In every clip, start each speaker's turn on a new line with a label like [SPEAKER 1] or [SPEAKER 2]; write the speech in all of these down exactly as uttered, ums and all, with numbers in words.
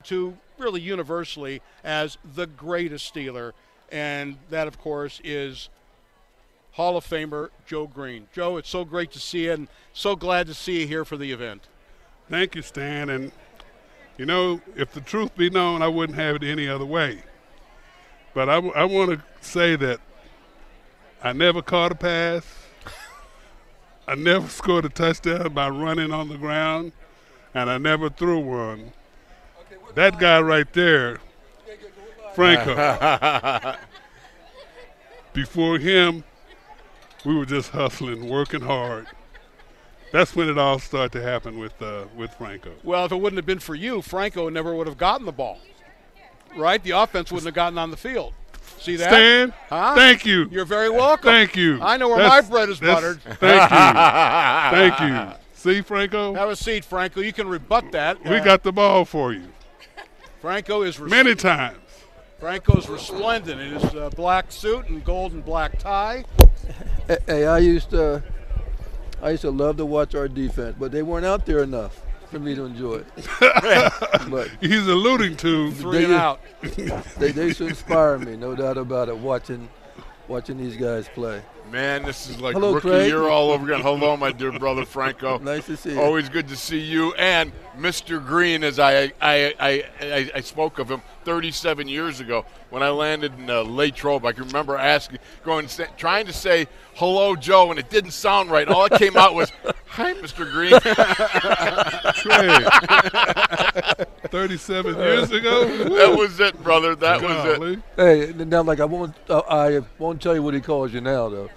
[SPEAKER 1] to really universally as the greatest Steeler, and that, of course, is Hall of Famer Joe Green. Joe, it's so great to see you, and so glad to see you here for the event.
[SPEAKER 2] Thank you, Stan. And, you know, if the truth be known, I wouldn't have it any other way. But I, w- I want to say that I never caught a pass. I never scored a touchdown by running on the ground, and I never threw one. That guy right there, Franco, before him, we were just hustling, working hard. That's when it all started to happen with uh, with Franco.
[SPEAKER 1] Well, if it wouldn't have been for you, Franco never would have gotten the ball, right? The offense wouldn't have gotten on the field. See that?
[SPEAKER 2] Stan,
[SPEAKER 1] huh?
[SPEAKER 2] Thank you.
[SPEAKER 1] You're very welcome.
[SPEAKER 2] Thank you.
[SPEAKER 1] I know where
[SPEAKER 2] that's,
[SPEAKER 1] my bread is buttered.
[SPEAKER 2] Thank you. Thank you. See, Franco?
[SPEAKER 1] Have a seat, Franco. You can rebut that.
[SPEAKER 2] We
[SPEAKER 1] uh,
[SPEAKER 2] got the ball for you.
[SPEAKER 1] Franco is res-
[SPEAKER 2] Many times.
[SPEAKER 1] Franco's resplendent in his uh, black suit and gold and black tie.
[SPEAKER 3] Hey, I used to, I used to love to watch our defense, but they weren't out there enough for me to enjoy it. But
[SPEAKER 2] he's alluding to
[SPEAKER 1] three and out.
[SPEAKER 3] They they should inspire me, no doubt about it. Watching, watching these guys play.
[SPEAKER 4] Man, this is like
[SPEAKER 3] Hello,
[SPEAKER 4] rookie
[SPEAKER 3] Craig.
[SPEAKER 4] year all over again. Hello, my dear brother Franco.
[SPEAKER 3] Nice to see you.
[SPEAKER 4] Always good to see you. And Mister Green, as I I, I, I, I spoke of him thirty-seven years ago when I landed in uh, Latrobe. I can remember asking, going, trying to say hello, Joe, and it didn't sound right. All that came out was, hi, Mister Green.
[SPEAKER 2] thirty-seven years ago?
[SPEAKER 4] That was it, brother. That
[SPEAKER 2] Golly.
[SPEAKER 4] was it.
[SPEAKER 3] Hey, now like I won't, uh, I won't tell you what he calls you now, though.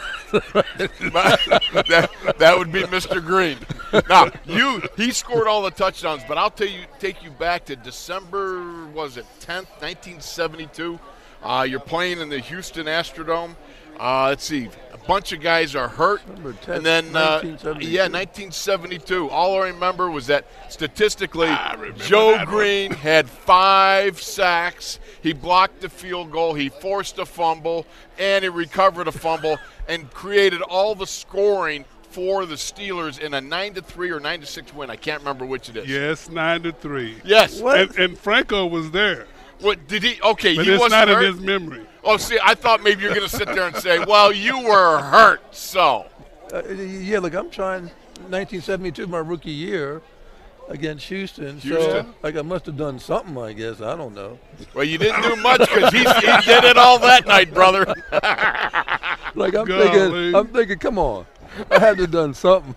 [SPEAKER 4] that, that would be Mister Green. Now, you he scored all the touchdowns, but I'll tell you, take you back to December, was it tenth, nineteen seventy-two? Uh, you're playing in the Houston Astrodome. Uh, let's see, a bunch of guys are hurt,
[SPEAKER 3] tenth,
[SPEAKER 4] and then uh,
[SPEAKER 3] nineteen seventy-two.
[SPEAKER 4] yeah, nineteen seventy-two. All I remember was that statistically, Joe
[SPEAKER 2] that
[SPEAKER 4] Green had five sacks. He blocked the field goal. He forced a fumble, and he recovered a fumble, and created all the scoring for the Steelers in a nine to three or nine to six win. I can't remember which it is.
[SPEAKER 2] Yes, nine to three.
[SPEAKER 4] Yes.
[SPEAKER 2] And, and Franco was there.
[SPEAKER 4] What did he? Okay,
[SPEAKER 2] But
[SPEAKER 4] he
[SPEAKER 2] it's
[SPEAKER 4] wasn't
[SPEAKER 2] not
[SPEAKER 4] hurt.
[SPEAKER 2] in his memory.
[SPEAKER 4] Oh, see, I thought maybe you're going to sit there and say, "Well, you were hurt, so."
[SPEAKER 3] Uh, yeah, look, I'm trying. nineteen seventy-two, my rookie year, against Houston. So,
[SPEAKER 4] Houston.
[SPEAKER 3] like, I must have done something. I guess I don't know.
[SPEAKER 4] Well, you didn't do much because he, he did it all that night, brother.
[SPEAKER 3] Like I'm
[SPEAKER 2] Golly.
[SPEAKER 3] thinking, I'm thinking, come on, I had to have done something.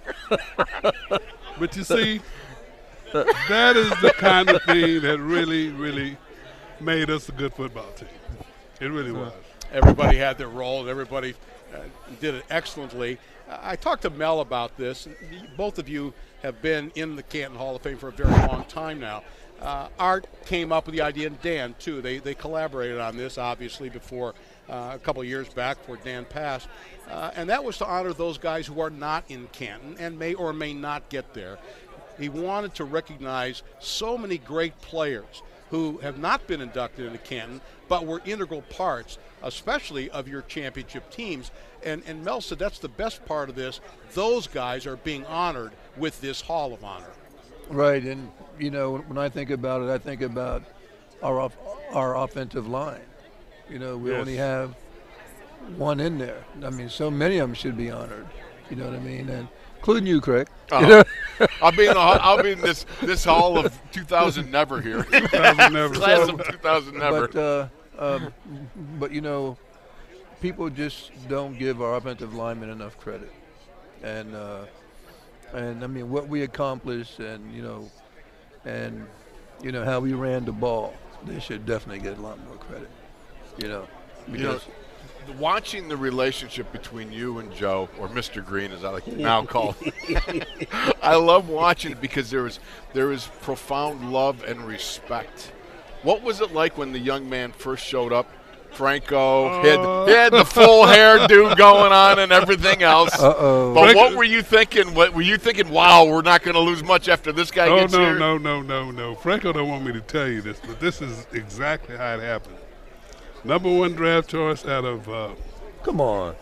[SPEAKER 2] But you see, that is the kind of thing that really, really made us a good football team. It really was.
[SPEAKER 1] Everybody had their role, and everybody uh, did it excellently. I talked to Mel about this. Both of you have been in the Canton Hall of Fame for a very long time now. Uh, Art came up with the idea, and Dan, too. They, they collaborated on this, obviously, before uh, a couple of years back before Dan passed. Uh, and that was to honor those guys who are not in Canton and may or may not get there. He wanted to recognize so many great players who have not been inducted into Canton, but were integral parts, especially of your championship teams. And, and Mel said that's the best part of this. Those guys are being honored with this Hall of Honor.
[SPEAKER 3] Right, and you know, when I think about it, I think about our off, our offensive line. You know, we
[SPEAKER 2] Yes.
[SPEAKER 3] only have one in there. I mean, so many of them should be honored. You know what I mean? And including you, Craig.
[SPEAKER 4] Uh-huh.
[SPEAKER 3] You know?
[SPEAKER 4] I'll be in the I'll be in this this hall of two thousand never here.
[SPEAKER 2] two thousand never.
[SPEAKER 4] Class of two thousand never.
[SPEAKER 3] But uh, um, but you know, people just don't give our offensive linemen enough credit, and uh, and I mean what we accomplished, and you know, and you know how we ran the ball. They should definitely get a lot more credit. You know,
[SPEAKER 4] You know,
[SPEAKER 3] because
[SPEAKER 4] watching the relationship between you and Joe, or Mister Green as I like to now call him, I love watching it because there was there was profound love and respect. What was it like when the young man first showed up? Franco, he had, he had the full hairdo going on and everything else.
[SPEAKER 3] Uh-oh.
[SPEAKER 4] But
[SPEAKER 2] Franco-
[SPEAKER 4] what were you thinking? What were you thinking? Wow, we're not going to lose much after this guy
[SPEAKER 2] Oh,
[SPEAKER 4] gets
[SPEAKER 2] no,
[SPEAKER 4] here.
[SPEAKER 2] no, no, no, no. Franco don't want me to tell you this, but this is exactly how it happened. Number one draft choice out of uh,
[SPEAKER 3] come on.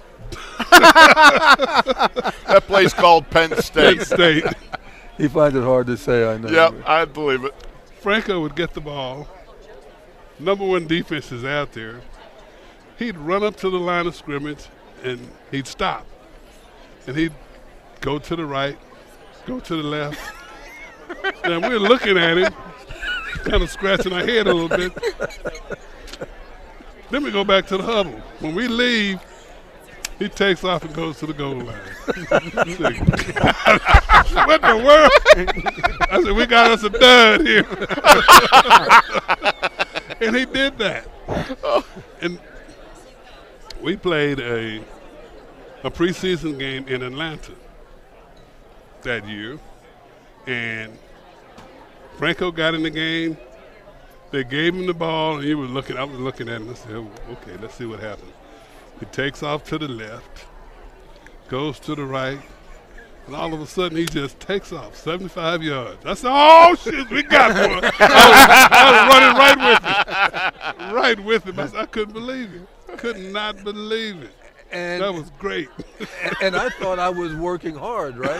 [SPEAKER 4] That place called Penn State.
[SPEAKER 2] Penn State.
[SPEAKER 3] He finds it hard to say, I know.
[SPEAKER 4] Yep, I believe it.
[SPEAKER 2] Franco would get the ball. Number one defense is out there. He'd run up to the line of scrimmage, and he'd stop. And he'd go to the right, go to the left. And we're looking at him, kind of scratching our head a little bit. Then we go back to the huddle. When we leave, he takes off and goes to the goal line. What the world? I said, we got us a dud here. And he did that. And we played a a preseason game in Atlanta that year. And Franco got in the game. They gave him the ball, and he was looking. I was looking at him. I said, oh, okay, let's see what happens. He takes off to the left, goes to the right, and all of a sudden he just takes off seventy-five yards. I said, oh, shit, we got one. I was, I was running right with him. Right with him. I, said, I couldn't believe it. Could not believe it.
[SPEAKER 3] And
[SPEAKER 2] that was great.
[SPEAKER 3] and I thought I was working hard, right?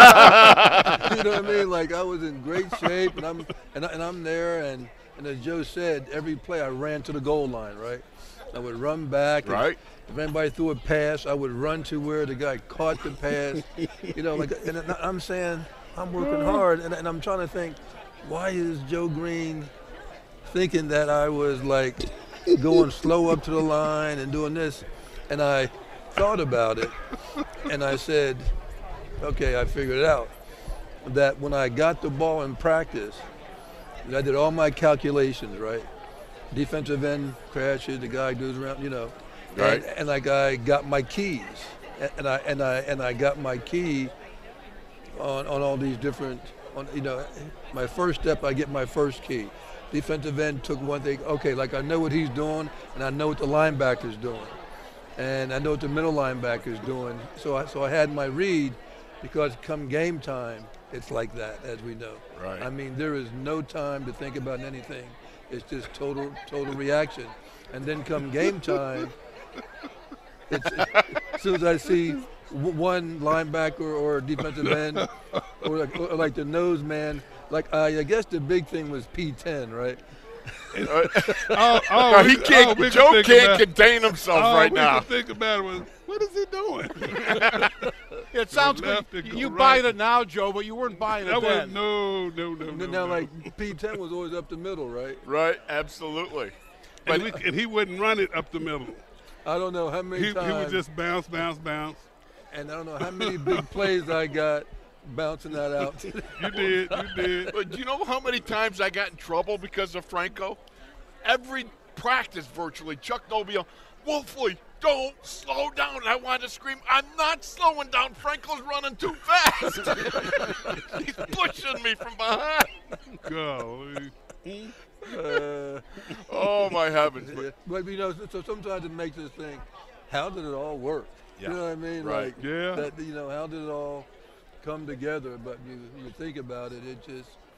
[SPEAKER 3] You know what I mean? Like I was in great shape, and I'm and, I, and I'm there, and, and as Joe said, every play I ran to the goal line, right? I would run back. And
[SPEAKER 4] right.
[SPEAKER 3] If anybody threw a pass, I would run to where the guy caught the pass. You know, like, and I'm saying I'm working hard, and, and I'm trying to think, why is Joe Green thinking that I was like going slow up to the line and doing this? And I thought about it, and I said, okay, I figured it out. That when I got the ball in practice, I did all my calculations, right? Defensive end crashes, the guy goes around, you know.
[SPEAKER 4] Right.
[SPEAKER 3] And, and like I got my keys, and I and I and I got my key on on all these different, on you know, my first step, I get my first key. Defensive end took one thing. Okay, like I know what he's doing, and I know what the linebacker's doing. And I know what the middle linebacker's doing. So I, so I had my read, because come game time, it's like that, as we know.
[SPEAKER 4] Right.
[SPEAKER 3] I mean, there is no time to think about anything. It's just total, total reaction. And then come game time, it's, as soon as I see w- one linebacker or defensive end, or like, or like the nose man, like I, I guess the big thing was P ten, right?
[SPEAKER 2] all, all
[SPEAKER 4] No,
[SPEAKER 2] we,
[SPEAKER 4] he can't.
[SPEAKER 2] all we
[SPEAKER 4] Joe
[SPEAKER 2] could think
[SPEAKER 4] can't
[SPEAKER 2] about,
[SPEAKER 4] contain himself
[SPEAKER 2] all
[SPEAKER 4] right
[SPEAKER 2] we
[SPEAKER 4] now.
[SPEAKER 2] could think about it was, what is he doing?
[SPEAKER 1] It sounds
[SPEAKER 2] left
[SPEAKER 1] good.
[SPEAKER 2] and
[SPEAKER 1] You
[SPEAKER 2] go
[SPEAKER 1] buying
[SPEAKER 2] right.
[SPEAKER 1] it now, Joe, but you weren't buying it
[SPEAKER 2] That was
[SPEAKER 1] then.
[SPEAKER 2] no, no, no, no.
[SPEAKER 3] Now,
[SPEAKER 2] no.
[SPEAKER 3] like P ten was always up the middle, right?
[SPEAKER 4] Right. Absolutely.
[SPEAKER 2] and, we, and he wouldn't run it up the middle.
[SPEAKER 3] I don't know how many
[SPEAKER 2] He, he
[SPEAKER 3] times.
[SPEAKER 2] would just bounce, bounce, bounce.
[SPEAKER 3] And I don't know how many big plays I got bouncing that out.
[SPEAKER 2] You did, you did.
[SPEAKER 4] But do you know how many times I got in trouble because of Franco? Every practice, virtually, Chuck Nobile, Wolfley, don't slow down. I wanted to scream, I'm not slowing down. Franco's running too fast. He's pushing me from behind.
[SPEAKER 2] Golly.
[SPEAKER 3] uh,
[SPEAKER 4] Oh, my heavens.
[SPEAKER 3] yeah. But, you know, so, so sometimes it makes us think, how did it all work?
[SPEAKER 4] Yeah.
[SPEAKER 3] You know what I mean?
[SPEAKER 4] Right.
[SPEAKER 3] Like,
[SPEAKER 2] Yeah.
[SPEAKER 3] that, you know, how did it all come together? But you, you think about it, it just